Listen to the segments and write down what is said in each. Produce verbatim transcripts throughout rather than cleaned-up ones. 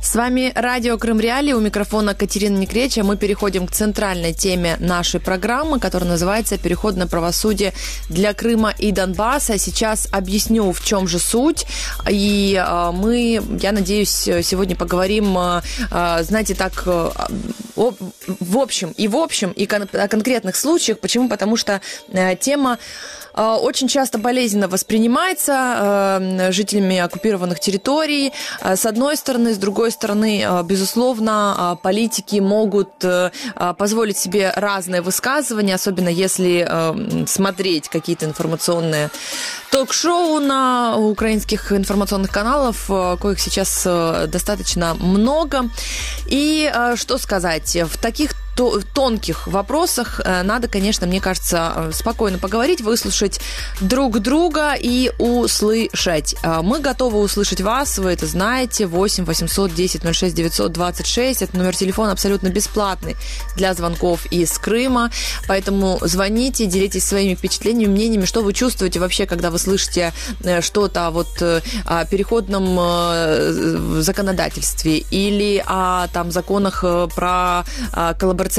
С вами радио Крым Реалии, у микрофона Катерина Некреча. Мы переходим к центральной теме нашей программы, которая называется «Переход на правосудие для Крыма и Донбасса». Сейчас объясню, в чем же суть. И мы, я надеюсь, сегодня поговорим, знаете, так, в общем и в общем, и о конкретных случаях. Почему? Потому что тема очень часто болезненно воспринимается жителями оккупированных территорий. С одной стороны, с другой стороны, безусловно, политики могут позволить себе разные высказывания, особенно если смотреть какие-то информационные ток-шоу на украинских информационных каналах, коих сейчас достаточно много. И что сказать, в таких тонких вопросах надо, конечно, мне кажется, спокойно поговорить, выслушать друг друга и услышать. Мы готовы услышать вас, вы это знаете. восемь восемьсот десять ноль шесть девятьсот двадцать шесть. Это номер телефона абсолютно бесплатный для звонков из Крыма. Поэтому звоните, делитесь своими впечатлениями, мнениями, что вы чувствуете вообще, когда вы слышите что-то вот о переходном законодательстве или о там законах про коллаборацию.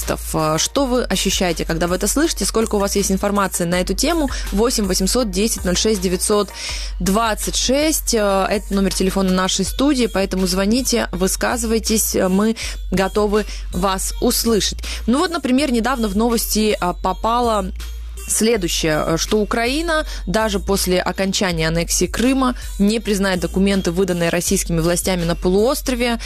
Что вы ощущаете, когда вы это слышите? Сколько у вас есть информации на эту тему? восемь восемьсот десять ноль шесть девятьсот двадцать шесть. Это номер телефона нашей студии, поэтому звоните, высказывайтесь, мы готовы вас услышать. Ну вот, например, недавно в новости попала следующее, что Украина даже после окончания аннексии Крыма не признает документы, выданные российскими властями на полуострове,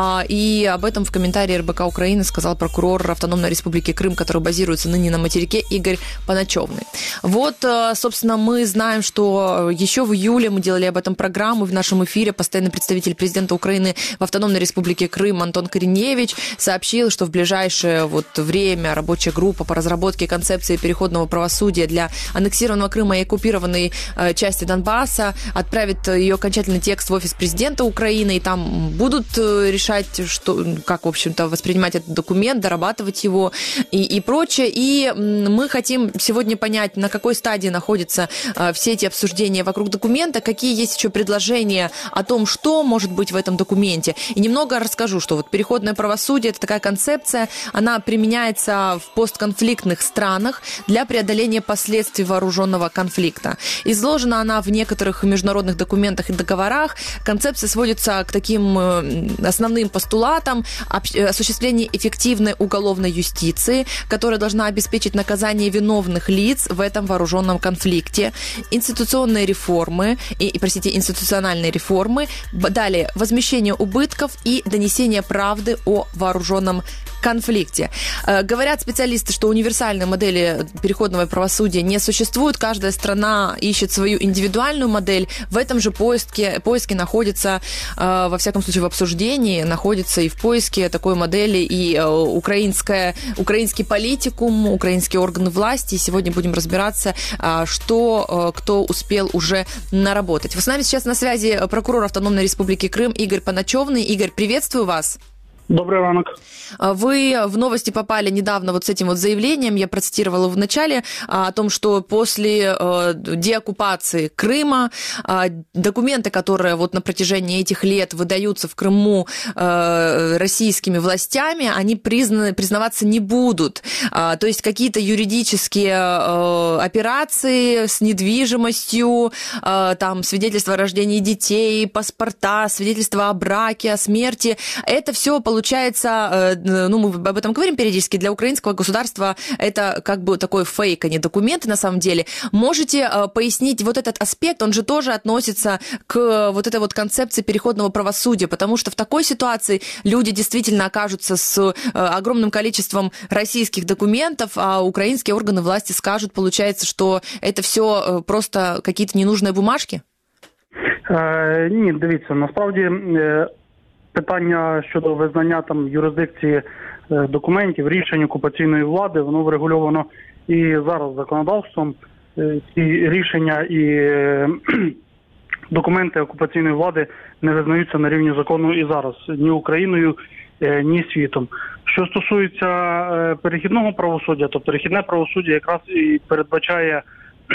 и об этом в комментарии эр бэ ка Украины сказал прокурор Автономной Республики Крым, который базируется ныне на материке, Игорь Поначевный. Вот, собственно, мы знаем, что еще в июле мы делали об этом программу, в нашем эфире постоянный представитель президента Украины в Автономной Республике Крым Антон Кориневич сообщил, что в ближайшее вот время рабочая группа по разработке концепции переходного правосудия для аннексированного Крыма и оккупированной э, части Донбасса отправит ее окончательный текст в офис президента Украины, и там будут э, решать, что, как, в общем-то, воспринимать этот документ, дорабатывать его и, и прочее. И мы хотим сегодня понять, на какой стадии находятся э, все эти обсуждения вокруг документа, какие есть еще предложения о том, что может быть в этом документе. И немного расскажу, что вот переходное правосудие – это такая концепция, она применяется в постконфликтных странах для преодоления последствий вооруженного конфликта. Изложена она в некоторых международных документах и договорах. Концепция сводится к таким основным постулатам: осуществление эффективной уголовной юстиции, которая должна обеспечить наказание виновных лиц в этом вооруженном конфликте, институционные реформы, и, и простите, институциональные реформы, далее возмещение убытков и донесение правды о вооруженном конфликте. Говорят специалисты, что универсальной модели переходного правосудия не существует. Каждая страна ищет свою индивидуальную модель. В этом же поиске, поиске находится, во всяком случае в обсуждении, находится и в поиске такой модели и украинская, украинский политикум, украинские органы власти. И сегодня будем разбираться, что кто успел уже наработать. С нами сейчас на связи прокурор Автономной Республики Крым Игорь Поначевный. Игорь, приветствую вас. Добрый ранок. Вы в новости попали недавно вот с этим вот заявлением, я процитировала в начале, о том, что после деоккупации Крыма документы, которые вот на протяжении этих лет выдаются в Крыму российскими властями, они признаны, признаваться не будут. То есть какие-то юридические операции с недвижимостью, там свидетельство о рождении детей, паспорта, свидетельство о браке, о смерти, это все получается Получается, ну, мы об этом говорим периодически, для украинского государства это как бы такой фейк, а не документы на самом деле. Можете пояснить вот этот аспект, он же тоже относится к вот этой вот концепции переходного правосудия, потому что в такой ситуации люди действительно окажутся с огромным количеством российских документов, а украинские органы власти скажут, получается, что это все просто какие-то ненужные бумажки? Е, ні, дивіться, насправді питання щодо визнання там юрисдикції документів, рішень окупаційної влади, воно врегульовано і зараз законодавством. Ці рішення і документи окупаційної влади не визнаються на рівні закону і зараз ні Україною, ні світом. Що стосується перехідного правосуддя, то перехідне правосуддя якраз і передбачає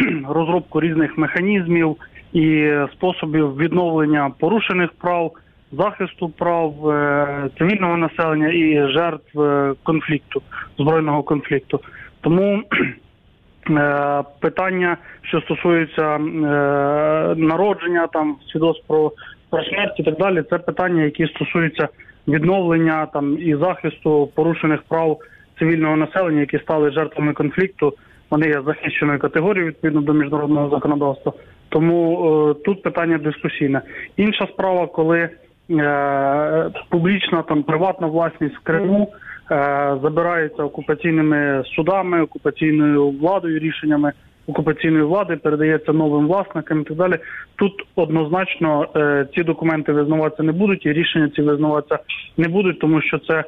розробку різних механізмів і способів відновлення порушених прав захисту прав е, цивільного населення і жертв е, конфлікту, збройного конфлікту. Тому е, питання, що стосується е, народження, там, свідоцтв про, про смерть і так далі, це питання, які стосуються відновлення там, і захисту порушених прав цивільного населення, які стали жертвами конфлікту. Вони є захищеною категорією відповідно до міжнародного законодавства. Тому е, тут питання дискусійне. Інша справа, коли е, публічна там приватна власність в Криму е, забирається окупаційними судами, окупаційною владою, рішеннями окупаційної влади, передається новим власникам і так далі. Тут однозначно е, ці документи визнаватися не будуть і рішення ці визнаватися не будуть, тому що це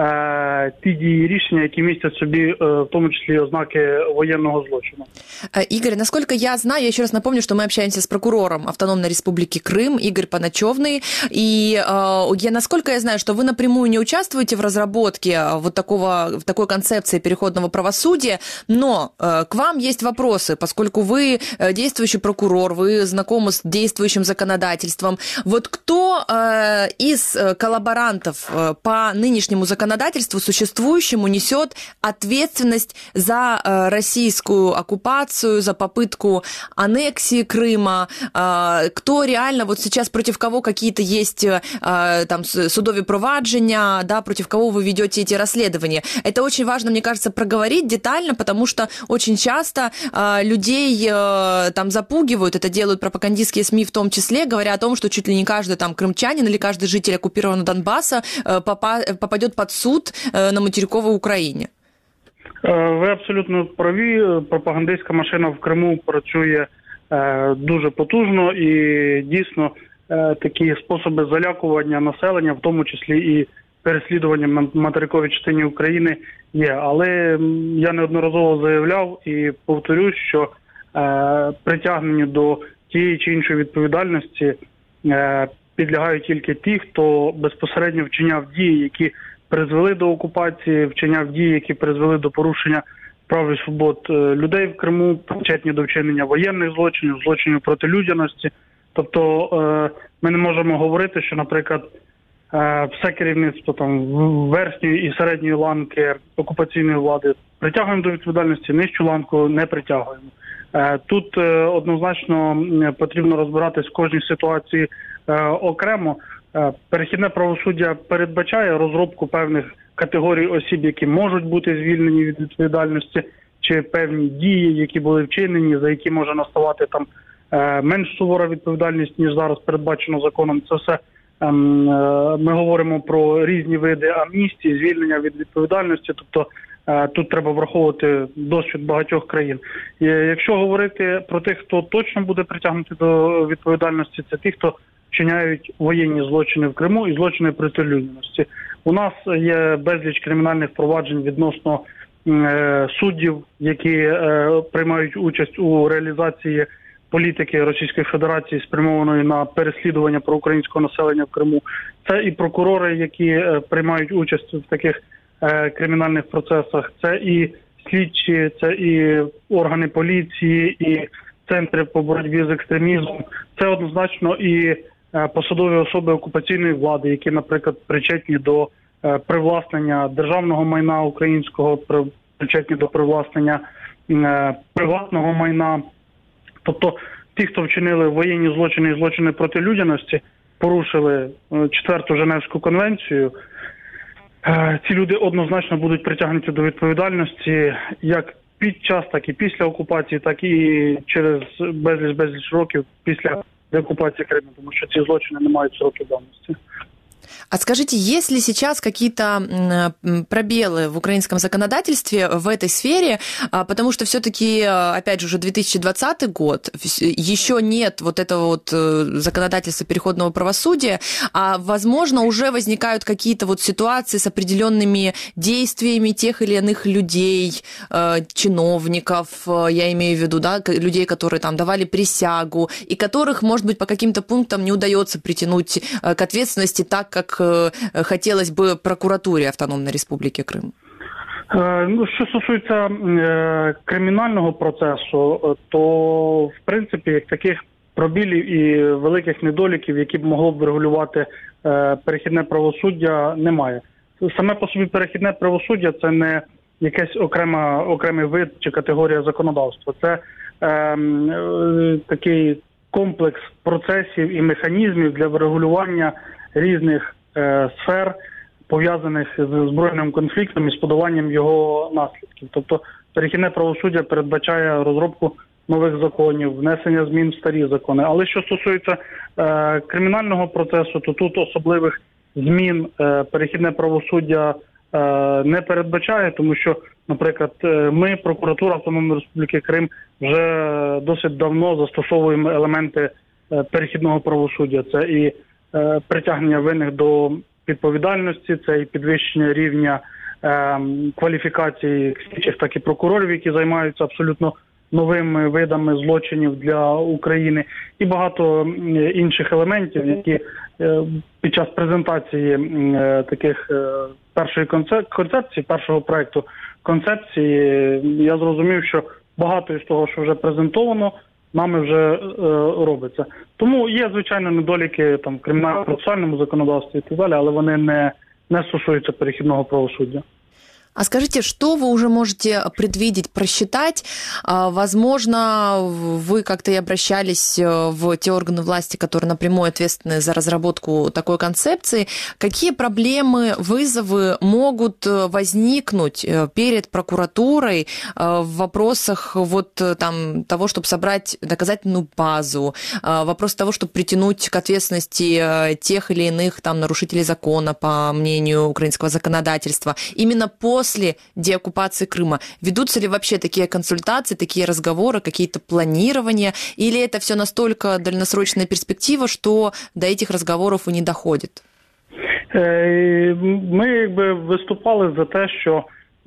Е, ті дії рішення, які містять собі, е, в тому числі, ознаки военного злочину. Игорь, насколько я знаю, я еще раз напомню, что мы общаемся с прокурором Автономной Республики Крым, Игорь Паначевный, и э, я, насколько я знаю, что вы напрямую не участвуете в разработке вот такого, в такой концепции переходного правосудия, но э, к вам есть вопросы, поскольку вы э, действующий прокурор, вы знакомы с действующим законодательством. Вот кто э, из коллаборантов э, по нынешнему законодательству законодательству существующему несет ответственность за э, российскую оккупацию, за попытку аннексии Крыма, э, кто реально вот сейчас против кого какие-то есть э, там судові провадження, да, против кого вы ведете эти расследования. Это очень важно, мне кажется, проговорить детально, потому что очень часто э, людей э, там запугивают, это делают пропагандистские СМИ в том числе, говоря о том, что чуть ли не каждый там крымчанин или каждый житель оккупированного Донбасса э, попа- попадет под суд на материковій Україні. Ви абсолютно праві. Пропагандистська машина в Криму працює дуже потужно і дійсно такі способи залякування населення, в тому числі і переслідування на материковій частині України є. Але я неодноразово заявляв і повторюсь, що притягненню до тієї чи іншої відповідальності підлягають тільки ті, хто безпосередньо вчиняв дії, які призвели до окупації, вчиняв дії, які призвели до порушення прав і свобод людей в Криму, причетні до вчинення воєнних злочинів, злочинів проти людяності. Тобто ми не можемо говорити, що, наприклад, все керівництво там верхньої і середньої ланки окупаційної влади притягуємо до відповідальності, нижчу ланку не притягуємо. Тут однозначно потрібно розбиратись в кожній ситуації окремо. Перехідне правосуддя передбачає розробку певних категорій осіб, які можуть бути звільнені від відповідальності, чи певні дії, які були вчинені, за які може наставати там менш сувора відповідальність, ніж зараз передбачено законом. Це все ми говоримо про різні види амністії, звільнення від відповідальності, тобто тут треба враховувати досвід багатьох країн. І якщо говорити про тих, хто точно буде притягнути до відповідальності, це ті, хто вчиняють воєнні злочини в Криму і злочини проти людяності. У нас є безліч кримінальних проваджень відносно е, суддів, які е, приймають участь у реалізації політики Російської Федерації, спрямованої на переслідування проукраїнського населення в Криму. Це і прокурори, які е, приймають участь в таких е, кримінальних процесах, це і слідчі, це і органи поліції, і центри по боротьбі з екстремізмом. Це однозначно і посадові особи окупаційної влади, які, наприклад, причетні до е, привласнення державного майна українського, при, причетні до привласнення е, приватного майна. Тобто ті, хто вчинили воєнні злочини і злочини проти людяності, порушили е, четверту Женевську конвенцію, е, ці люди однозначно будуть притягнуті до відповідальності як під час, так і після окупації, так і через безліч-безліч років після деоккупации Крыма, потому что эти злочины не имеют сроки давности. А скажите, есть ли сейчас какие-то пробелы в украинском законодательстве в этой сфере? Потому что все-таки, опять же, уже две тысячи двадцатый год, еще нет вот этого вот законодательства переходного правосудия, а, возможно, уже возникают какие-то вот ситуации с определенными действиями тех или иных людей, чиновников, я имею в виду, да, людей, которые там давали присягу, и которых, может быть, по каким-то пунктам не удается притянуть к ответственности так, как хотілося б прокуратурі Автономної Республіки Крим? Ну, що стосується кримінального процесу, то, в принципі, як таких пробілів і великих недоліків, які б могло б врегулювати перехідне правосуддя, немає. Саме по собі перехідне правосуддя – це не якийсь окрема, окремий вид чи категорія законодавства. Це е, такий комплекс процесів і механізмів для врегулювання різних е, сфер, пов'язаних з збройним конфліктом і з подоланням його наслідків. Тобто перехідне правосуддя передбачає розробку нових законів, внесення змін в старі закони. Але що стосується е, кримінального процесу, то тут особливих змін е, перехідне правосуддя е, не передбачає, тому що, наприклад, ми, прокуратура Автономної Республіки Крим, вже досить давно застосовуємо елементи е, перехідного правосуддя. Це і е, притягнення винних до відповідальності, це і підвищення рівня е, кваліфікації слідчих, так і прокурорів, які займаються абсолютно новими видами злочинів для України, і багато інших елементів, які під час презентації таких першої концепції, першого проекту концепції, я зрозумів, що багато із того, що вже презентовано, нами вже робиться. Тому є, звичайно, недоліки там в кримінально-процесуальному законодавстві і так далі, але вони не, не стосуються перехідного правосуддя. А скажите, что вы уже можете предвидеть, просчитать? Возможно, вы как-то и обращались в те органы власти, которые напрямую ответственны за разработку такой концепции. Какие проблемы, вызовы могут возникнуть перед прокуратурой в вопросах вот там того, чтобы собрать доказательную базу, вопрос того, чтобы притянуть к ответственности тех или иных там нарушителей закона, по мнению украинского законодательства, именно по после деоккупации Крыма? Ведутся ли вообще такие консультации, такие разговоры, какие-то планирования? Или это все настолько дальносрочная перспектива, что до этих разговоров и не доходит? Ми якби виступали за те, що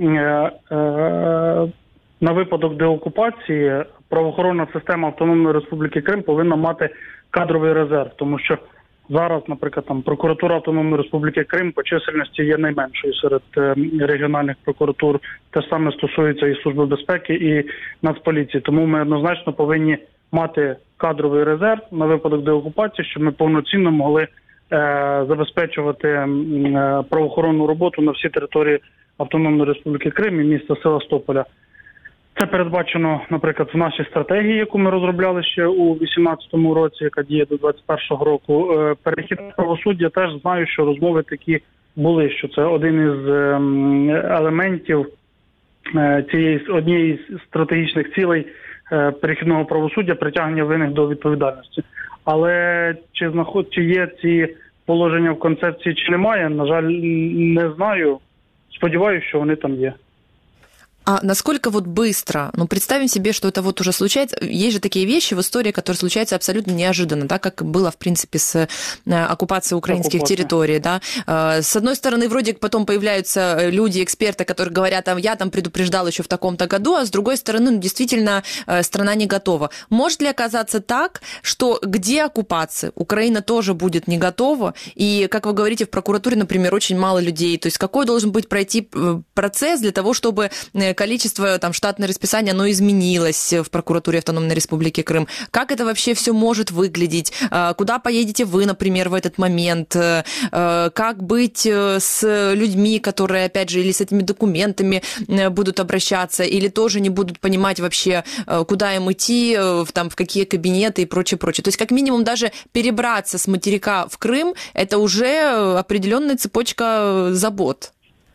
на випадок деокупації правоохоронна система Автономної Республіки Крим повинна мати кадровий резерв, тому що зараз, наприклад, там прокуратура Автономної Республіки Крим по чисельності є найменшою серед е, регіональних прокуратур. Те ж саме стосується і Служби безпеки, і Нацполіції. Тому ми однозначно повинні мати кадровий резерв на випадок деокупації, щоб ми повноцінно могли е, забезпечувати е, правоохоронну роботу на всій території Автономної Республіки Крим і міста Севастополя. Це передбачено, наприклад, в нашій стратегії, яку ми розробляли ще у вісімнадцятому році, яка діє до двадцять першого року. Перехідне правосуддя теж знаю, що розмови такі були, що це один із елементів цієї однієї з стратегічних цілей перехідного правосуддя – притягнення винних до відповідальності. Але чи знаход, чи є ці положення в концепції, чи немає, на жаль, не знаю. Сподіваюся, що вони там є. А насколько вот быстро, ну, представим себе, что это вот уже случается, есть же такие вещи в истории, которые случаются абсолютно неожиданно, да, как было, в принципе, с оккупацией украинских Оккупация. территорий, да. С одной стороны, вроде потом появляются люди, эксперты, которые говорят, я там предупреждал еще в таком-то году, а с другой стороны, ну, действительно, страна не готова. Может ли оказаться так, что к деоккупации Украина тоже будет не готова, и, как вы говорите, в прокуратуре, например, очень мало людей, то есть какой должен быть пройти процесс для того, чтобы количество, там, штатное расписание, оно изменилось в прокуратуре Автономной Республики Крым. Как это вообще все может выглядеть? Куда поедете вы, например, в этот момент? Как быть с людьми, которые, опять же, или с этими документами будут обращаться, или тоже не будут понимать вообще, куда им идти, там, в какие кабинеты и прочее, прочее. То есть, как минимум, даже перебраться с материка в Крым, это уже определенная цепочка забот.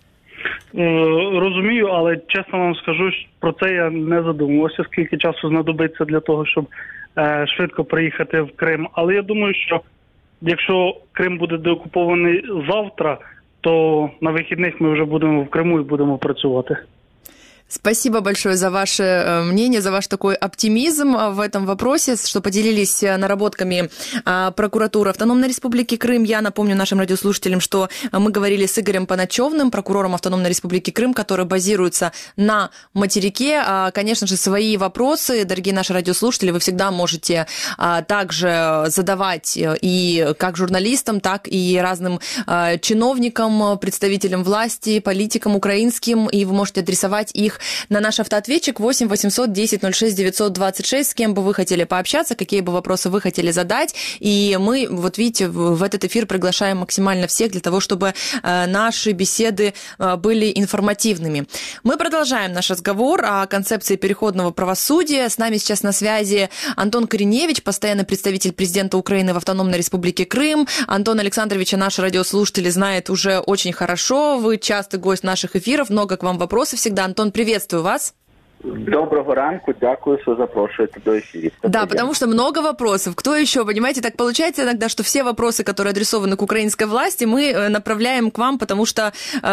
Розумію, але чесно вам скажу, про це я не задумувався, скільки часу знадобиться для того, щоб е, швидко приїхати в Крим. Але я думаю, що якщо Крим буде деокупований завтра, то на вихідних ми вже будемо в Криму і будемо працювати. Спасибо большое за ваше мнение, за ваш такой оптимизм в этом вопросе, что поделились наработками прокуратуры Автономной Республики Крым. Я напомню нашим радиослушателям, что мы говорили с Игорем Паначевным, прокурором Автономной Республики Крым, который базируется на материке. Конечно же, свои вопросы, дорогие наши радиослушатели, вы всегда можете также задавать и как журналистам, так и разным чиновникам, представителям власти, политикам украинским, и вы можете адресовать их их на наш автоответчик восемь восемьсот десять ноль шесть девятьсот двадцать шесть, с кем бы вы хотели пообщаться, какие бы вопросы вы хотели задать. И мы, вот видите, в этот эфир приглашаем максимально всех для того, чтобы наши беседы были информативными. Мы продолжаем наш разговор о концепции переходного правосудия. С нами сейчас на связи Антон Кореневич, постоянный представитель президента Украины в Автономной Республике Крым. Антон Александрович, наши радиослушатели знают уже очень хорошо. Вы частый гость наших эфиров, много к вам вопросов всегда. Антон, приветствую вас. Доброго ранку, дякую, что запрошуете до эфира. Да, потому что много вопросов. Кто еще? Понимаете, так получается иногда, что все вопросы, которые адресованы к украинской власти, мы направляем к вам, потому что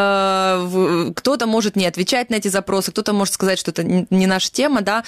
э, кто-то может не отвечать на эти запросы, кто-то может сказать, что это не наша тема, да,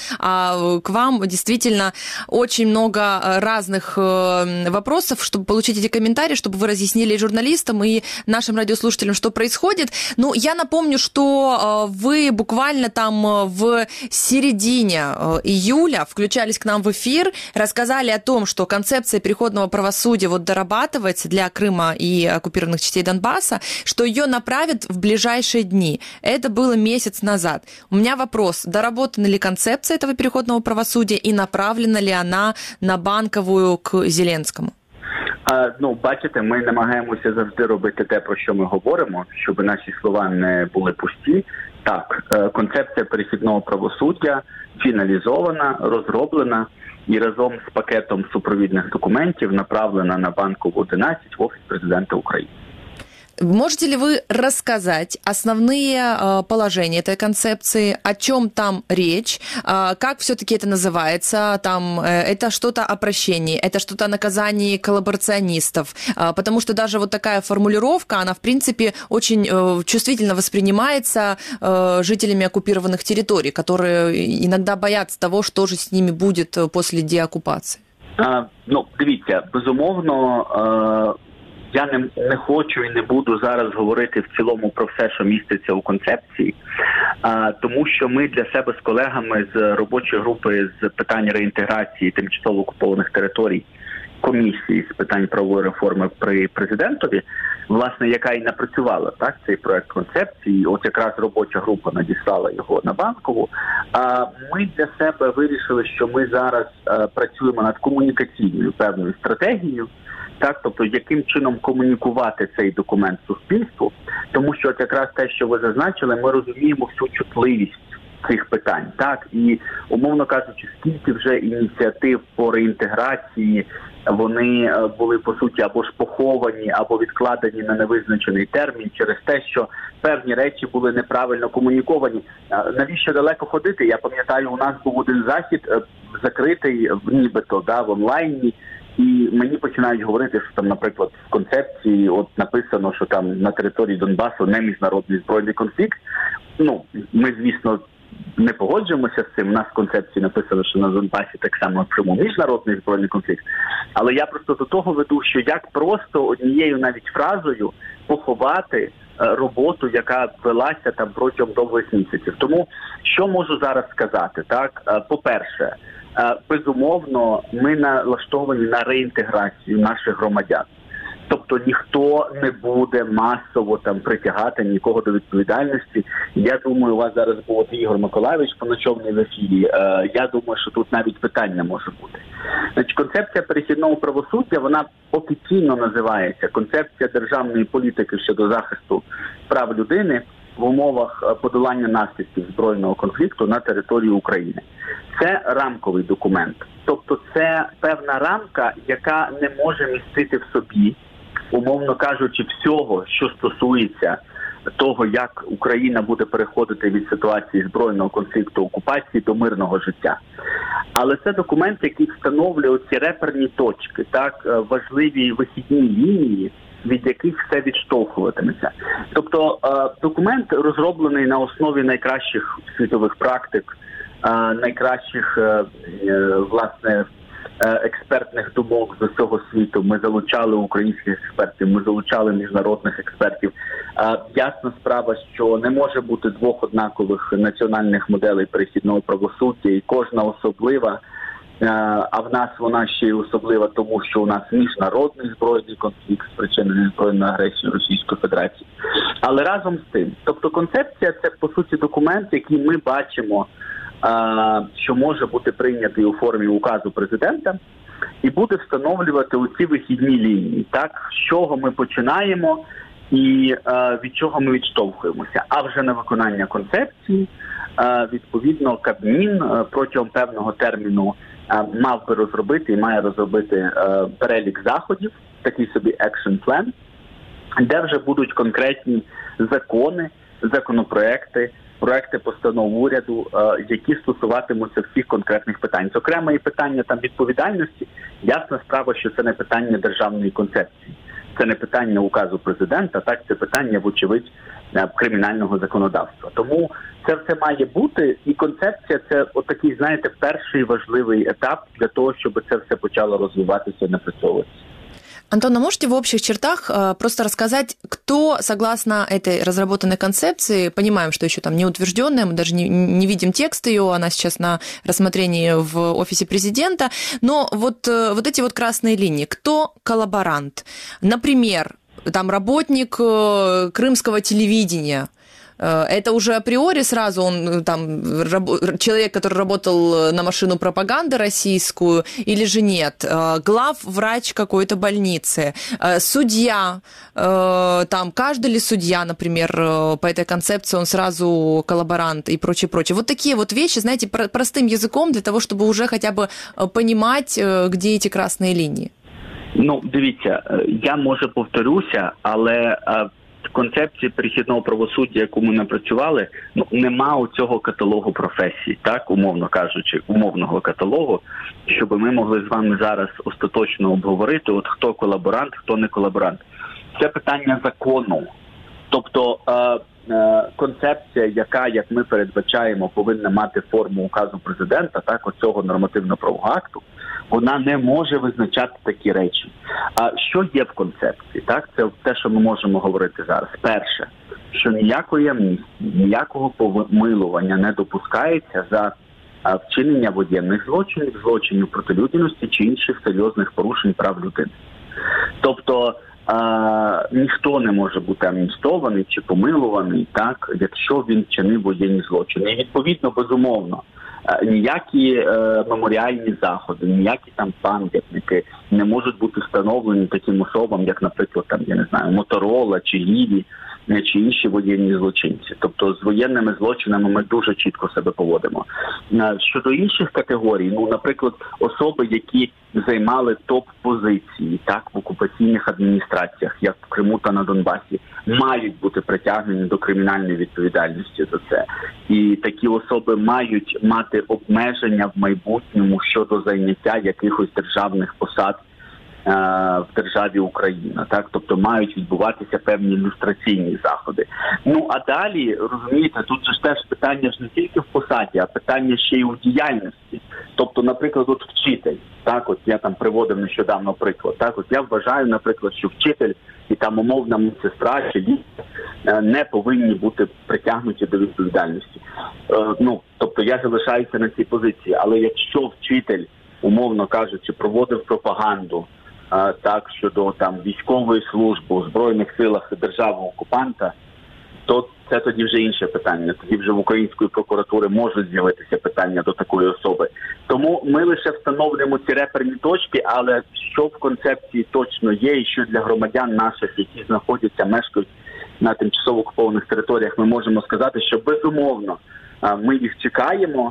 а к вам действительно очень много разных вопросов, чтобы получить эти комментарии, чтобы вы разъяснили журналистам и нашим радиослушателям, что происходит. Ну, я напомню, что вы буквально там в середине июля включались к нам в эфир, рассказали о том, что концепция переходного правосудия вот дорабатывается для Крыма и оккупированных частей Донбасса, что ее направят в ближайшие дни. Это было месяц назад. У меня вопрос, доработана ли концепция этого переходного правосудия и направлена ли она на Банковую к Зеленському? А, ну, бачите, ми намагаємося завжди робити те, про що ми говоримо, щоб наші слова не були пусті. Так, концепція перехідного правосуддя фіналізована, розроблена і разом з пакетом супровідних документів направлена на Банкову одинадцять в Офіс президента України. Можете ли вы рассказать основные положения этой концепции, о чем там речь, как все-таки это называется, там, это что-то о прощении, это что-то о наказании коллаборационистов, потому что даже вот такая формулировка, она, в принципе, очень чувствительно воспринимается жителями оккупированных территорий, которые иногда боятся того, что же с ними будет после деоккупации. А, ну, дивіться, безумовно, я не, не хочу і не буду зараз говорити в цілому про все, що міститься у концепції, а, тому що ми для себе з колегами з робочої групи з питань реінтеграції тимчасово окупованих територій, комісії з питань правової реформи при президентові, власне, яка і напрацювала так, цей проект концепції, от якраз робоча група надіслала його на Банкову, а ми для себе вирішили, що ми зараз а, працюємо над комунікаційною певною стратегією, так, тобто, яким чином комунікувати цей документ суспільству, тому що от якраз те, що ви зазначили, ми розуміємо всю чутливість цих питань, так, і, умовно кажучи, скільки вже ініціатив по реінтеграції, вони були, по суті, або ж поховані, або відкладені на невизначений термін через те, що певні речі були неправильно комуніковані. Навіщо далеко ходити? Я пам'ятаю, у нас був один захід закритий, нібито, да, в онлайні, і мені починають говорити, що там, наприклад, в концепції от написано, що там на території Донбасу не міжнародний збройний конфлікт. Ну, ми, звісно, не погоджуємося з цим. У нас в концепції написано, що на Донбасі так само прямо міжнародний збройний конфлікт. Але я просто до того веду, що як просто однією навіть фразою поховати роботу, яка велася там протягом довгих місяців. Тому що можу зараз сказати? Так, по-перше, безумовно, ми налаштовані на реінтеграцію наших громадян. Тобто ніхто не буде масово там притягати нікого до відповідальності. Я думаю, у вас зараз був от Ігор Миколайович поночовний в ефірі. Я думаю, що тут навіть питань не може бути. Значить, концепція перехідного правосуддя, вона офіційно називається «Концепція державної політики щодо захисту прав людини в умовах подолання наслідків збройного конфлікту на території України». Це рамковий документ. Тобто це певна рамка, яка не може містити в собі, умовно кажучи, всього, що стосується того, як Україна буде переходити від ситуації збройного конфлікту, окупації до мирного життя. Але це документ, який встановлює ці реперні точки, так, важливі вихідні лінії, від яких все відштовхуватиметься. Тобто документ розроблений на основі найкращих світових практик, найкращих, власне, експертних думок з усього світу. Ми залучали українських експертів, ми залучали міжнародних експертів. Ясна справа, що не може бути двох однакових національних моделей перехідного правосуддя, і кожна особлива, а в нас вона ще й особлива, тому що у нас міжнародний збройний конфлікт, спричинений збройною агресією Російської Федерації. Але разом з тим, тобто концепція – це, по суті, документ, який ми бачимо, що може бути прийнятий у формі указу президента, і буде встановлювати оці вихідні лінії, так, з чого ми починаємо і від чого ми відштовхуємося. А вже на виконання концепції, відповідно, Кабмін протягом певного терміну мав би розробити і має розробити перелік заходів, такий собі action plan, де вже будуть конкретні закони, законопроекти, проекти постанов уряду, які стосуватимуться всіх конкретних питань. Зокрема, і питання там відповідальності. Ясна справа, що це не питання державної концепції. Це не питання указу президента, так, це питання, вочевидь, кримінального законодавства. Тому це все має бути, і концепція – це отакий, знаєте, перший важливий етап для того, щоб це все почало розвиватися і напрацьовуватися. Антон, а можете в общих чертах э, просто рассказать, кто, согласно этой разработанной концепции, понимаем, что еще там не утвержденная, мы даже не, не видим текст ее, она сейчас на рассмотрении в офисе президента, но вот, э, вот эти вот красные линии, кто коллаборант? Например, там работник э, крымского телевидения, это уже априори сразу он там человек, который работал на машину пропаганды российскую, или же нет? Главврач какой-то больницы, судья, там каждый ли судья, например, по этой концепции он сразу коллаборант и прочее, прочее. Вот такие вот вещи, знаете, простым языком для того, чтобы уже хотя бы понимать, где эти красные линии. Ну, дивіться, я, може, повторюся, але концепції перехідного правосуддя, яку ми напрацювали, ну, нема у цього каталогу професій, так, умовно кажучи, умовного каталогу, щоб ми могли з вами зараз остаточно обговорити, от хто колаборант, хто не колаборант. Це питання закону. Тобто е, е, концепція, яка, як ми передбачаємо, повинна мати форму указу президента, так, оцього нормативно-правового акту, вона не може визначати такі речі. А що є в концепції? Так, це те, що ми можемо говорити зараз. Перше, що ніякої амністії, ніякого помилування не допускається за вчинення воєнних злочинів, злочинів проти людяності чи інших серйозних порушень прав людини. Тобто а, ніхто не може бути амністований чи помилуваний, так, якщо він вчинив воєнні злочини. І відповідно, безумовно, ніякі е, меморіальні заходи, ніякі там пам'ятники не можуть бути встановлені таким особам, як, наприклад, там, я не знаю, Моторола чи Гіві, чи інші воєнні злочинці. Тобто з воєнними злочинами ми дуже чітко себе поводимо. Щодо інших категорій, ну, наприклад, особи, які займали топ-позиції, так, в окупаційних адміністраціях, як в Криму та на Донбасі, мають бути притягнені до кримінальної відповідальності за це. І такі особи мають мати обмеження в майбутньому щодо зайняття якихось державних посад в державі Україна, так, тобто мають відбуватися певні люстраційні заходи. Ну, а далі, розумієте, тут же ж теж питання ж не тільки в посаді, а питання ще й у діяльності. Тобто, наприклад, от вчитель, так, от я там приводив нещодавно приклад, так, от я вважаю, наприклад, що вчитель і там умовна медсестра чи лікар не повинні бути притягнуті до відповідальності. Ну, тобто я залишаюся на цій позиції, але якщо вчитель, умовно кажучи, проводив пропаганду, А, так, щодо там військової служби у Збройних силах держави-окупанта, то це тоді вже інше питання. Тоді вже в української прокуратури можуть з'явитися питання до такої особи. Тому ми лише встановлюємо ці реперні точки, але що в концепції точно є і що для громадян наших, які знаходяться, мешкають на тимчасово окупованих територіях, ми можемо сказати, що безумовно ми їх чекаємо.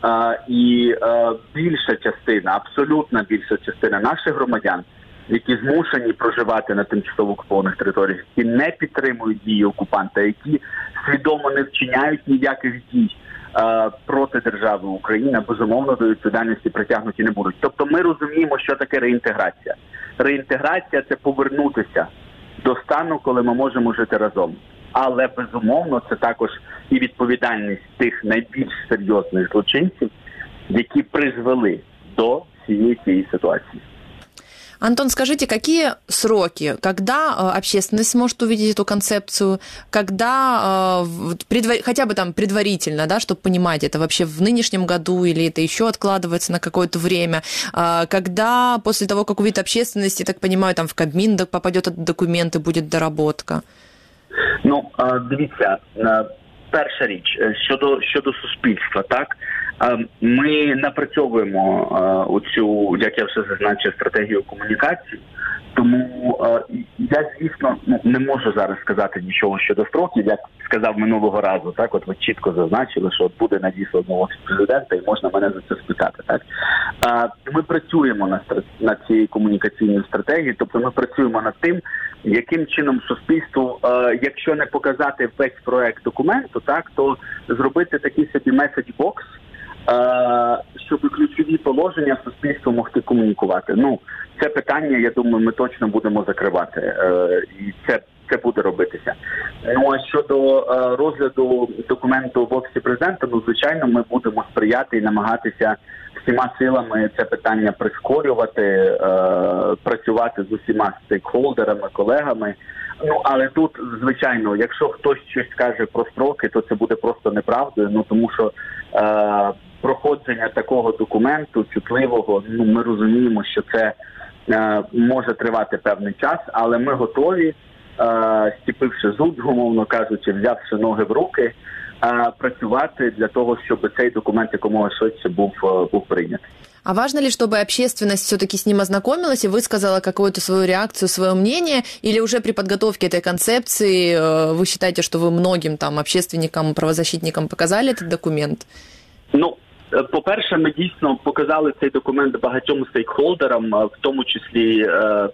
І більша частина, абсолютна більша частина наших громадян, які змушені проживати на тимчасово окупованих територіях, які не підтримують дії окупанта, які свідомо не вчиняють ніяких дій е, проти держави Україна, безумовно, до відповідальності притягнуті не будуть. Тобто ми розуміємо, що таке реінтеграція. Реінтеграція – це повернутися до стану, коли ми можемо жити разом. Але, безумовно, це також і відповідальність тих найбільш серйозних злочинців, які призвели до всієї цієї ситуації. Антон, скажите, какие сроки, когда общественность сможет увидеть эту концепцию, когда, предвар... хотя бы там предварительно, да, чтобы понимать, это вообще в нынешнем году или это еще откладывается на какое-то время, когда после того, как увидит общественность, я так понимаю, там в Кабмин попадет этот документ и будет доработка? Ну, дивіться, перша річ, щодо, щодо суспільства, так, ми напрацьовуємо оцю, як я вже зазначив, стратегію комунікації. Тому е, я, звісно, не можу зараз сказати нічого щодо строків, як сказав минулого разу. Так, от ви чітко зазначили, що от буде надіслано офіс президента, і можна мене за це спитати. Так, е, ми працюємо над, над цією комунікаційною стратегією, тобто ми працюємо над тим, яким чином суспільству, е, якщо не показати весь проект документу, так, то зробити такий собі меседж-бокс, щоб ключові положення суспільство могти комунікувати. Ну, це питання, я думаю, ми точно будемо закривати. Е, і це, це буде робитися. Ну, а щодо е, розгляду документу в Офісі Президента, ну, звичайно, ми будемо сприяти і намагатися всіма силами це питання прискорювати, е, працювати з усіма стейкхолдерами, колегами. Ну, але тут, звичайно, якщо хтось щось скаже про строки, то це буде просто неправдою, ну, тому що е, проходження такого документу чутливого, ну, ми розуміємо, що це е, може тривати певний час, але ми готові, е, стіпивши зуб, умовно кажучи, взявши ноги в руки, е, працювати для того, щоб цей документ якомога швидше був, е, був прийнятий. А важно ли, чтобы общественность все-таки с ним ознакомилась и высказала какую-то свою реакцию, свое мнение? Или уже при подготовке этой концепции вы считаете, что вы многим там общественникам, правозащитникам показали этот документ? Ну, по-перше, ми дійсно показали цей документ багатьом стейкхолдерам, в тому числі,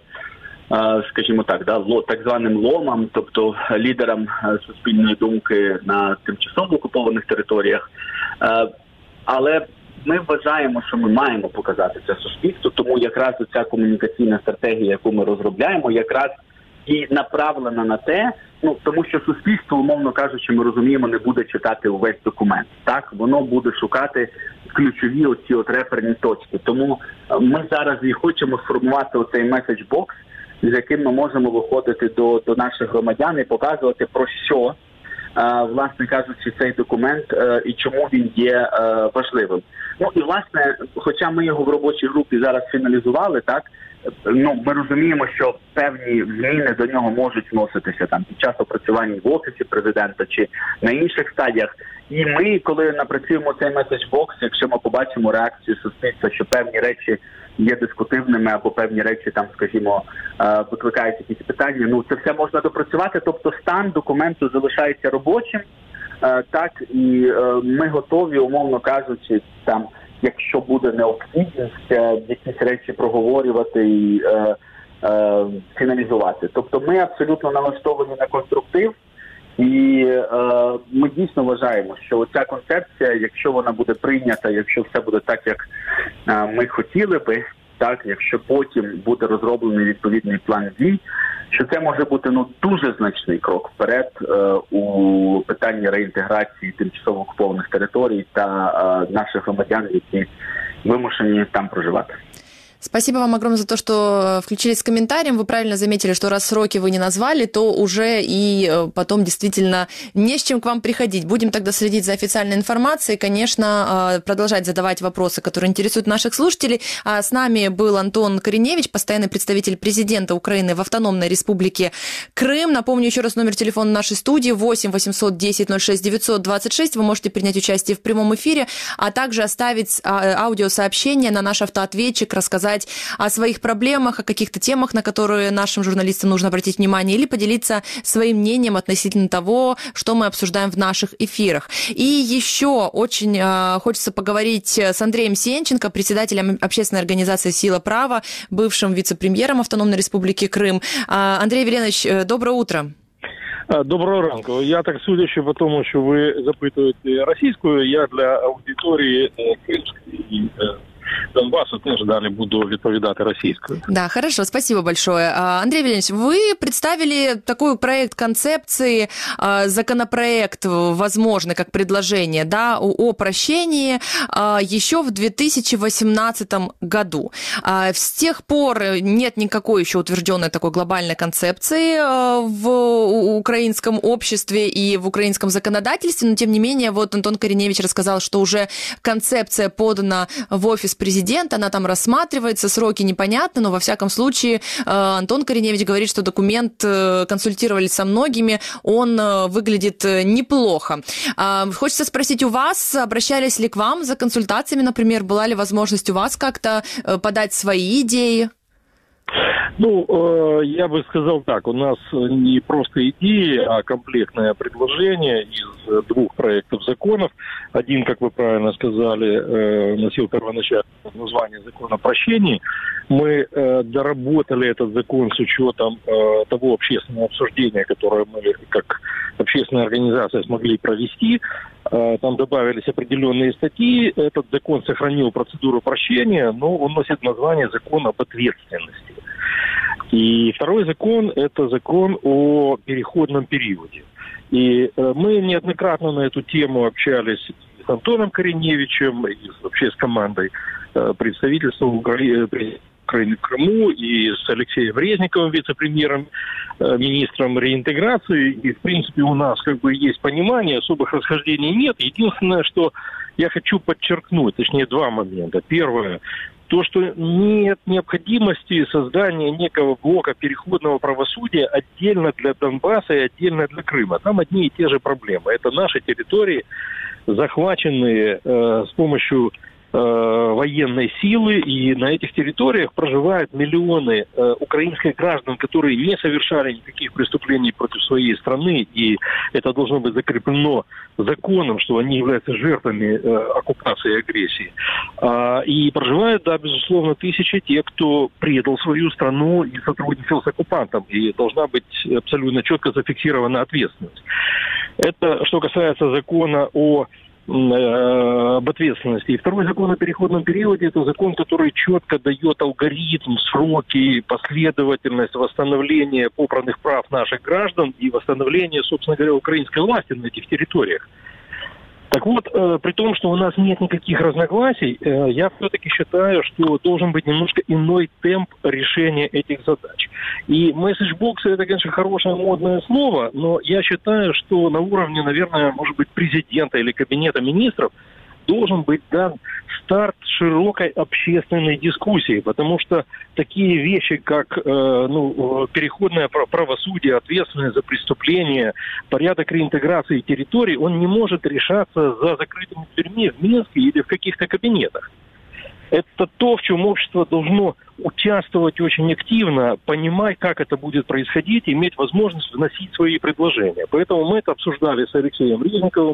скажімо так, да, так званим ломам, тобто лідерам суспільної думки на тимчасово окупованих територіях. Але ми вважаємо, що ми маємо показати це суспільству, тому якраз ця комунікаційна стратегія, яку ми розробляємо, якраз і направлена на те, ну, тому що суспільство, умовно кажучи, ми розуміємо, не буде читати увесь документ. Так, воно буде шукати ключові оці от реперні точки. Тому ми зараз і хочемо сформувати оцей меседж-бокс, з яким ми можемо виходити до, до наших громадян і показувати, про що, власне кажучи, цей документ і чому він є важливим. Ну і, власне, хоча ми його в робочій групі зараз фіналізували, так, ну, ми розуміємо, що певні зміни до нього можуть вноситися там під час опрацювання в Офісі Президента чи на інших стадіях. І ми, коли напрацюємо цей меседж-бокс, якщо ми побачимо реакцію суспільства, що певні речі є дискутивними або певні речі, там, скажімо, викликають якісь питання, ну, це все можна допрацювати. Тобто стан документу залишається робочим, так, і ми готові, умовно кажучи, там, якщо буде необхідність, якісь речі проговорювати і е, е, фіналізувати. Тобто ми абсолютно налаштовані на конструктив, і е, ми дійсно вважаємо, що ця концепція, якщо вона буде прийнята, якщо все буде так, як е, ми хотіли би, так, якщо потім буде розроблений відповідний план дій, що це може бути, ну, дуже значний крок вперед е, у питанні реінтеграції тимчасово окупованих територій та е, наших громадян, які вимушені там проживати. Спасибо вам огромное за то, что включились с комментарием. Вы правильно заметили, что раз сроки вы не назвали, то уже и потом действительно не с чем к вам приходить. Будем тогда следить за официальной информацией, конечно, продолжать задавать вопросы, которые интересуют наших слушателей. А с нами был Антон Кореневич, постоянный представитель президента Украины в Автономной Республике Крым. Напомню еще раз номер телефона нашей студии восемь восемьсот десять ноль шесть девятьсот двадцать шесть. Вы можете принять участие в прямом эфире, а также оставить аудиосообщение на наш автоответчик, рассказать о своих проблемах, о каких-то темах, на которые нашим журналистам нужно обратить внимание, или поделиться своим мнением относительно того, что мы обсуждаем в наших эфирах. И еще очень э, хочется поговорить с Андреем Сенченко, председателем общественной организации «Сила права», бывшим вице-премьером Автономной Республики Крым. Э, Андрей Веленович, доброе утро. Доброго ранку. Я так, судячи по тому, що ви запитуєте російською, я для аудиторії кримської Донбассу теж далі буду відповідати російською. Да, хорошо, спасибо большое. Андрей Валерьевич, вы представили такой проект концепции, законопроект, возможно, как предложение, да, о прощении еще в две тысячи восемнадцатом году. С тех пор нет никакой еще утвержденной такой глобальной концепции в украинском обществе и в украинском законодательстве, но тем не менее, вот Антон Кореневич рассказал, что уже концепция подана в Офис президента, она там рассматривается, сроки непонятны, но во всяком случае Антон Кориневич говорит, что документ консультировались со многими, он выглядит неплохо. Хочется спросить у вас, обращались ли к вам за консультациями, например, была ли возможность у вас как-то подать свои идеи? Ну, э, я бы сказал так, у нас не просто идеи, а комплектное предложение из двух проектов законов. Один, как вы правильно сказали, э, носил первоначальное название закон о прощении. Мы э, доработали этот закон с учетом э, того общественного обсуждения, которое мы как общественная организация смогли провести. Э, там добавились определенные статьи. Этот закон сохранил процедуру прощения, но он носит название закон об ответственности. И второй закон – это закон о переходном периоде. И э, мы неоднократно на эту тему общались с Антоном Кориневичем, и вообще с командой э, представительства Украины в Крыму, и с Алексеем Резниковым, вице-премьером, э, министром реинтеграции. И, в принципе, у нас как бы есть понимание, особых расхождений нет. Единственное, что я хочу подчеркнуть, точнее, два момента. Первое – то, что нет необходимости создания некого блока переходного правосудия отдельно для Донбасса и отдельно для Крыма. Там одни и те же проблемы. Это наши территории, захваченные э, с помощью э, военной силы, и на этих территориях проживают миллионы э, украинских граждан, которые не совершали никаких преступлений против своей страны, и это должно быть закреплено законом, что они являются жертвами э, оккупации и агрессии. А, и проживают, да, безусловно, тысячи тех, кто предал свою страну и сотрудничал с оккупантом, и должна быть абсолютно четко зафиксирована ответственность. Это что касается закона о об ответственности. И второй закон о переходном периоде – это закон, который четко дает алгоритм, сроки, последовательность восстановления попранных прав наших граждан и восстановления, собственно говоря, украинской власти на этих территориях. Так вот, э, при том, что у нас нет никаких разногласий, э, я все-таки считаю, что должен быть немножко иной темп решения этих задач. И месседжбоксы – это, конечно, хорошее модное слово, но я считаю, что на уровне, наверное, может быть, президента или кабинета министров должен быть дан старт широкой общественной дискуссии, потому что такие вещи, как э, ну, переходное правосудие, ответственность за преступления, порядок реинтеграции территорий, он не может решаться за закрытыми дверьми в Минске или в каких-то кабинетах. Это то, в чем общество должно участвовать очень активно, понимать, как это будет происходить, иметь возможность вносить свои предложения. Поэтому мы это обсуждали с Алексеем Резниковым,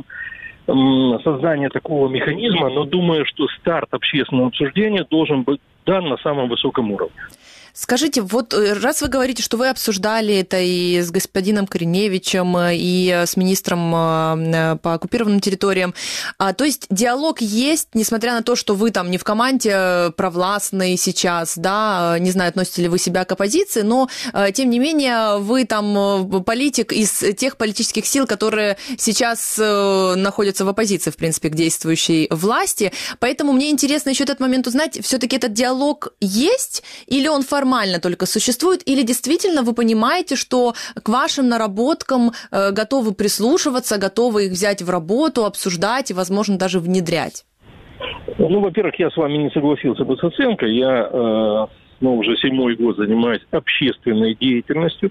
создание такого механизма, но думаю, что старт общественного обсуждения должен быть дан на самом высоком уровне. Скажите, вот раз вы говорите, что вы обсуждали это и с господином Кориневичем, и с министром по оккупированным территориям, то есть диалог есть, несмотря на то, что вы там не в команде провластной сейчас, да, не знаю, относите ли вы себя к оппозиции, но, тем не менее, вы там политик из тех политических сил, которые сейчас находятся в оппозиции, в принципе, к действующей власти, поэтому мне интересно еще этот момент узнать, все-таки этот диалог есть, или он формально формально только существует, или действительно вы понимаете, что к вашим наработкам э, готовы прислушиваться, готовы их взять в работу, обсуждать и, возможно, даже внедрять? Ну, во-первых, я с вами не согласился бы с оценкой. Я э, ну, уже седьмой год занимаюсь общественной деятельностью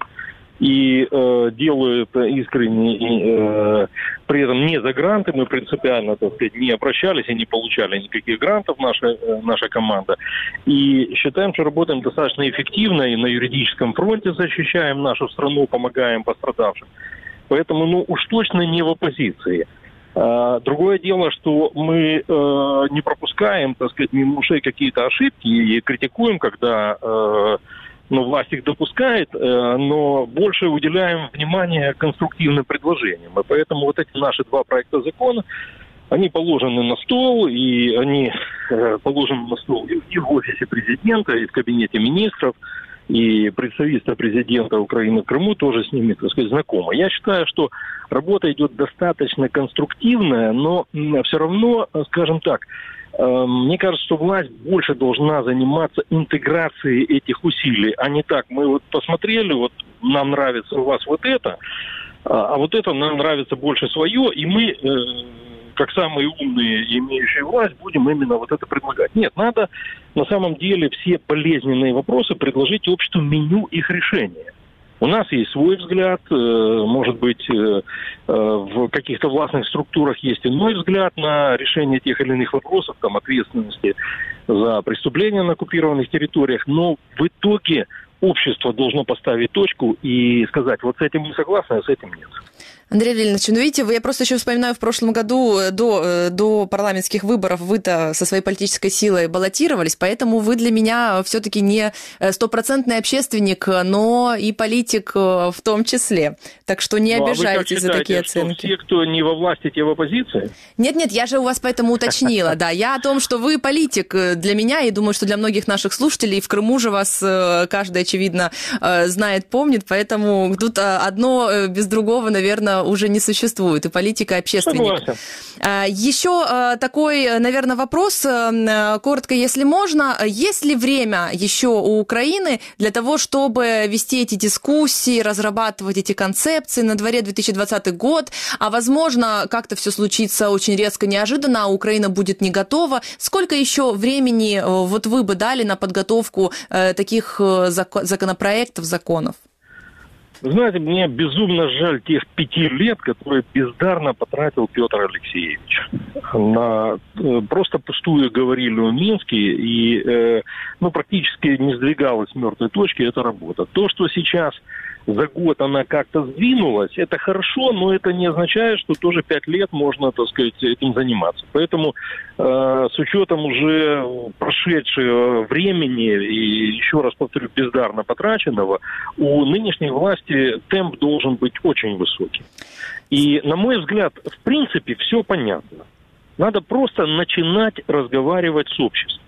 и э, делаю это искренне, и, э, при этом не за гранты, мы принципиально, так сказать, не обращались и не получали никаких грантов, наша, э, наша команда. И считаем, что работаем достаточно эффективно и на юридическом фронте защищаем нашу страну, помогаем пострадавшим. Поэтому, ну, уж точно не в оппозиции. А, другое дело, что мы э, не пропускаем, так сказать, мимо ушей какие-то ошибки и критикуем, когда... Э, но власть их допускает, но больше уделяем внимание конструктивным предложениям. И поэтому вот эти наши два проекта закона, они положены на стол, и они положены на стол и в офисе президента, и в кабинете министров, и представительство президента Украины в Крыму тоже с ними, так сказать, знакомо. Я считаю, что работа идет достаточно конструктивная, но все равно, скажем так, мне кажется, что власть больше должна заниматься интеграцией этих усилий, а не так. Мы вот посмотрели, вот нам нравится у вас вот это, а вот это нам нравится больше свое, и мы э, как самые умные и имеющие власть, будем именно вот это предлагать. Нет, надо на самом деле все болезненные вопросы предложить обществу меню их решения. У нас есть свой взгляд, может быть, в каких-то властных структурах есть иной взгляд на решение тех или иных вопросов, там, ответственности за преступления на оккупированных территориях, но в итоге общество должно поставить точку и сказать, вот с этим мы согласны, а с этим нет. Андрей Владимирович, ну видите, я просто еще вспоминаю, в прошлом году до, до парламентских выборов вы-то со своей политической силой баллотировались, поэтому вы для меня все-таки не стопроцентный общественник, но и политик в том числе. Так что не ну, обижайтесь а за такие оценки. Те, кто не во власти, те в оппозиции? Нет-нет, я же у вас поэтому уточнила, да. Я о том, что вы политик для меня, и думаю, что для многих наших слушателей, в Крыму же вас каждый, очевидно, знает, помнит, поэтому тут одно без другого, наверное, уже не существует, и политика, и общественник. Согласен. Еще такой, наверное, вопрос, коротко, если можно. Есть ли время еще у Украины для того, чтобы вести эти дискуссии, разрабатывать эти концепции? На дворе две тысячи двадцатый год, а возможно, как-то все случится очень резко, неожиданно, а Украина будет не готова. Сколько еще времени вот вы бы дали на подготовку таких законопроектов, законов? Знаете, мне безумно жаль тех пяти лет, которые бездарно потратил Петр Алексеевич на э, просто пустую говорилю в Минске, и э, ну, практически не сдвигалась с мертвой точки эта работа. То, что сейчас за год она как-то сдвинулась, это хорошо, но это не означает, что тоже пять лет можно, так сказать, этим заниматься. Поэтому э, с учетом уже прошедшего времени и, еще раз повторю, бездарно потраченного, у нынешней власти темп должен быть очень высокий. И, на мой взгляд, в принципе, все понятно. Надо просто начинать разговаривать с обществом.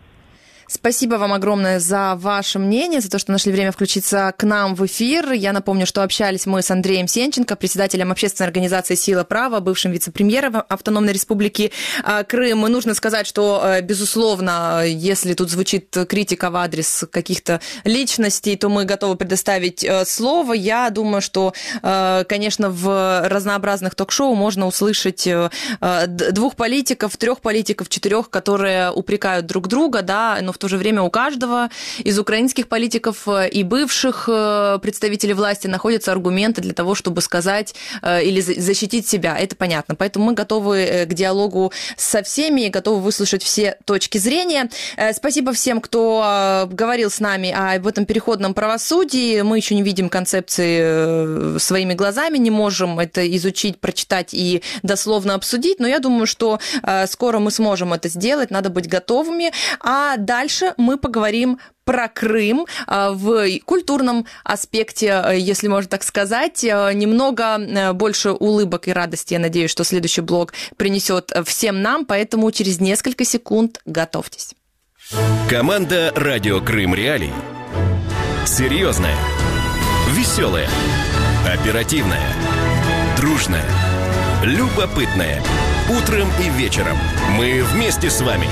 Спасибо вам огромное за ваше мнение, за то, что нашли время включиться к нам в эфир. Я напомню, что общались мы с Андреем Сенченко, председателем общественной организации «Сила права», бывшим вице-премьером Автономной Республики Крым. И нужно сказать, что, безусловно, если тут звучит критика в адрес каких-то личностей, то мы готовы предоставить слово. Я думаю, что, конечно, в разнообразных ток-шоу можно услышать двух политиков, трех политиков, четырех, которые упрекают друг друга, да, но в то же время у каждого из украинских политиков и бывших представителей власти находятся аргументы для того, чтобы сказать или защитить себя. Это понятно. Поэтому мы готовы к диалогу со всеми и готовы выслушать все точки зрения. Спасибо всем, кто говорил с нами об этом переходном правосудии. Мы еще не видим концепции своими глазами, не можем это изучить, прочитать и дословно обсудить, но я думаю, что скоро мы сможем это сделать, надо быть готовыми. А дальше мы поговорим про Крым в культурном аспекте, если можно так сказать. Немного больше улыбок и радости, я надеюсь, что следующий блок принесет всем нам, поэтому через несколько секунд готовьтесь. Команда «Радио Крым Реалии». Серьезная, веселая, оперативная, дружная, любопытная. Утром и вечером мы вместе с вами.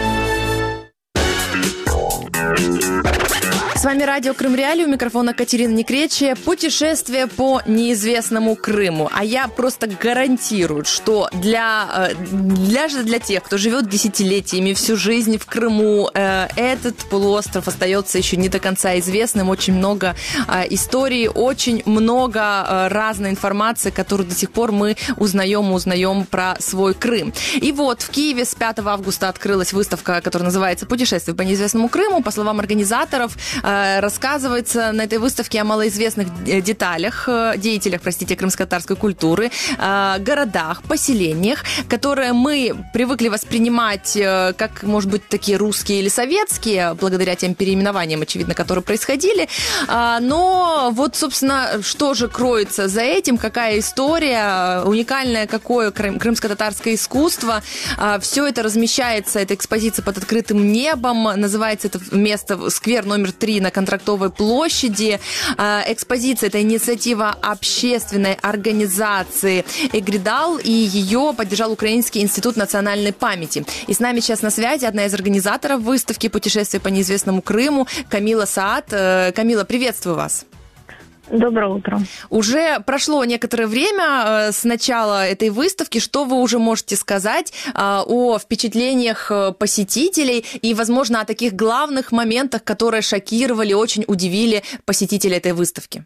С вами радио Крым Реалии, у микрофона Катерина Некречия. Путешествие по неизвестному Крыму. А я просто гарантирую, что для, для, для тех, кто живет десятилетиями всю жизнь в Крыму, этот полуостров остается еще не до конца известным. Очень много историй, очень много разной информации, которую до сих пор мы узнаем, узнаем про свой Крым. И вот в Киеве с пятого августа открылась выставка, которая называется «Путешествие по неизвестному Крыму». По словам организаторов, рассказывается на этой выставке о малоизвестных деталях, деятелях, простите, крымско-татарской культуры, городах, поселениях, которые мы привыкли воспринимать как, может быть, такие русские или советские, благодаря тем переименованиям, очевидно, которые происходили. Но вот, собственно, что же кроется за этим, какая история, уникальное какое крымско-татарское искусство. Все это размещается, эта экспозиция под открытым небом, называется это место сквер номер три на Контрактовой площади. Экспозиция – это инициатива общественной организации «Эгридал», и ее поддержал Украинский институт национальной памяти. И с нами сейчас на связи одна из организаторов выставки «Путешествие по неизвестному Крыму» Камила Саад. Камила, приветствую вас. Доброе утро. Уже прошло некоторое время с начала этой выставки. Что вы уже можете сказать о впечатлениях посетителей и, возможно, о таких главных моментах, которые шокировали, очень удивили посетителей этой выставки?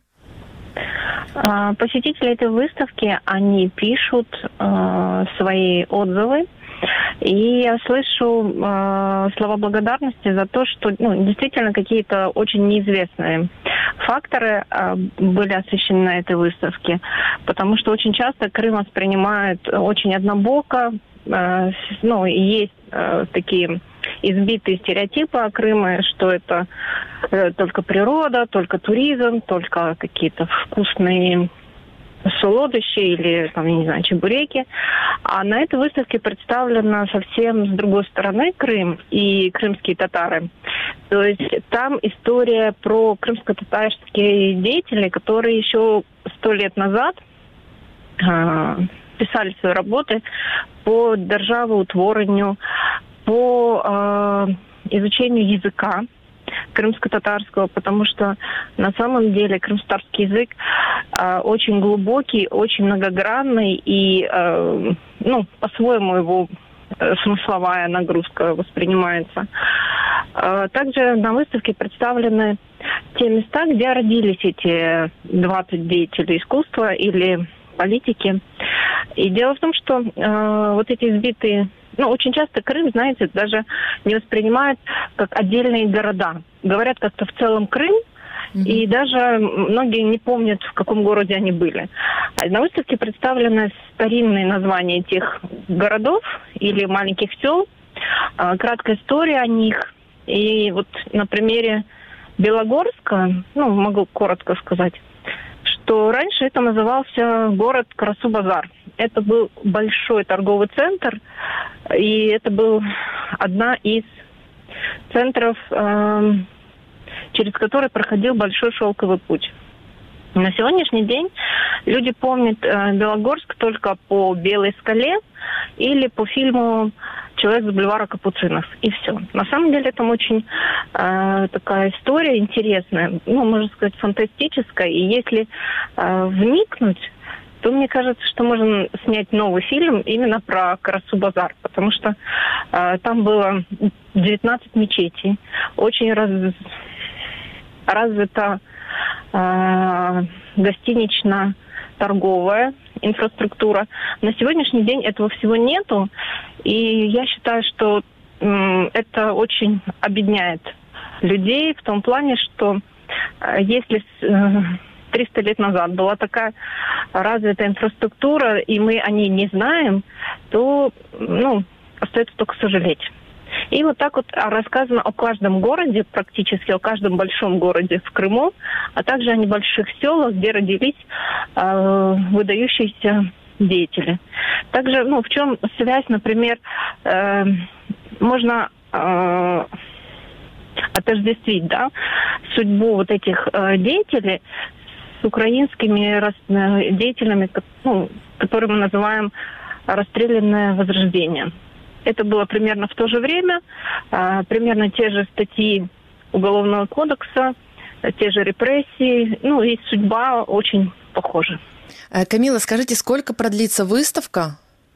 Посетители этой выставки, они пишут э, свои отзывы. И я слышу э, слова благодарности за то, что ну, действительно какие-то очень неизвестные факторы э, были освещены на этой выставке. Потому что очень часто Крым воспринимают очень однобоко. Э, ну, и есть э, такие избитые стереотипы о Крыме, что это э, только природа, только туризм, только какие-то вкусные солодощи или, там, я не знаю, чебуреки. А на этой выставке представлена совсем с другой стороны Крым и крымские татары. То есть там история про крымско-татарские деятелей, которые еще сто лет назад э, писали свои работы по державоутворенню, по э, изучению языка крымско-татарского, потому что на самом деле крымско-татарский язык э, очень глубокий, очень многогранный и э, ну, по-своему его э, смысловая нагрузка воспринимается. Э, также на выставке представлены те места, где родились эти двадцать деятелей искусства или политики. И дело в том, что э, вот эти избитые Ну, очень часто Крым, знаете, даже не воспринимают как отдельные города. Говорят как-то в целом Крым, mm-hmm. и даже многие не помнят, в каком городе они были. А на выставке представлены старинные названия тех городов или маленьких сел, краткая история о них. И вот на примере Белогорска, ну, могу коротко сказать, что раньше это назывался город Карасу-Базар. Это был большой торговый центр, и это был одна из центров, э, через который проходил большой шелковый путь. На сегодняшний день люди помнят э, Белогорск только по «Белой скале» или по фильму «Человек с бульвара Капуцинов». И все. На самом деле там очень э, такая история интересная, ну, можно сказать, фантастическая. И если э, вникнуть, то мне кажется, что можно снять новый фильм именно про Карасу-Базар, потому что э, там было девятнадцать мечетей, очень раз, развита э, гостинично-торговая инфраструктура. На сегодняшний день этого всего нету, и я считаю, что э, это очень обедняет людей в том плане, что э, если э, триста лет назад была такая развитая инфраструктура, и мы о ней не знаем, то, ну, остается только сожалеть. И вот так вот рассказано о каждом городе, практически о каждом большом городе в Крыму, а также о небольших селах, где родились э, выдающиеся деятели. Также, ну, в чем связь, например, э, можно э, отождествить, да, судьбу вот этих э, деятелей с украинскими деятелями, ну, которые мы называем «расстрелянное возрождение». Это было примерно в то же время, примерно те же статьи Уголовного кодекса, те же репрессии, ну и судьба очень похожа. Камила, скажите, сколько продлится выставка?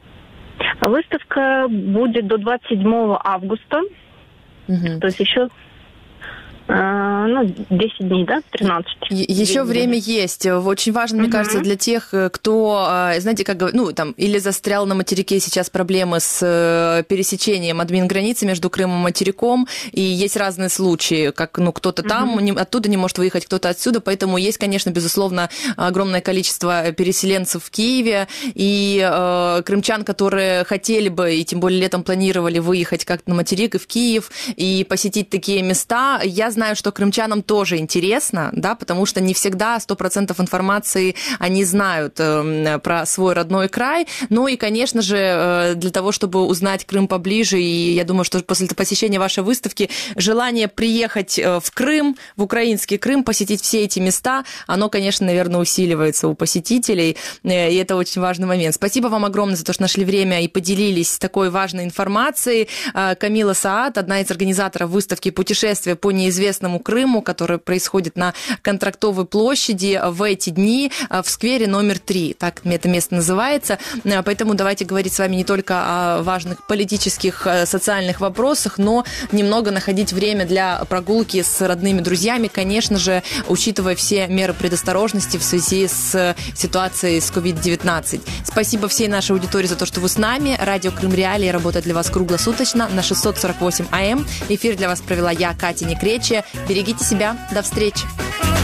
Выставка будет до двадцать седьмого августа, угу. То есть еще... Ну, десять дней, да, тринадцать. Еще время есть. Очень важно, мне uh-huh. кажется, для тех, кто, знаете, как, ну, там, или застрял на материке, сейчас проблемы с пересечением админ-границы между Крымом и материком, и есть разные случаи, как, ну, кто-то uh-huh. там, не, оттуда не может выехать, кто-то отсюда, поэтому есть, конечно, безусловно, огромное количество переселенцев в Киеве, и э, крымчан, которые хотели бы, и тем более летом планировали выехать как-то на материк и в Киев, и посетить такие места. Я знаю, что крымчанам тоже интересно, да, потому что не всегда сто процентов информации они знают э, про свой родной край. Ну и, конечно же, э, для того, чтобы узнать Крым поближе, и я думаю, что после посещения вашей выставки желание приехать в Крым, в украинский Крым, посетить все эти места, оно, конечно, наверное, усиливается у посетителей, э, и это очень важный момент. Спасибо вам огромное за то, что нашли время и поделились такой важной информацией. Э, Камила Саад, одна из организаторов выставки «Путешествия по неизвестным известному Крыму, который происходит на Контрактовой площади в эти дни в сквере номер три. Так это место называется. Поэтому давайте говорить с вами не только о важных политических, социальных вопросах, но немного находить время для прогулки с родными, друзьями, конечно же, учитывая все меры предосторожности в связи с ситуацией с ковид девятнадцать. Спасибо всей нашей аудитории за то, что вы с нами. Радио Крым Реалии работает для вас круглосуточно на шестьсот сорок восемь эй эм. Эфир для вас провела я, Катя Некречия. Берегите себя. До встречи.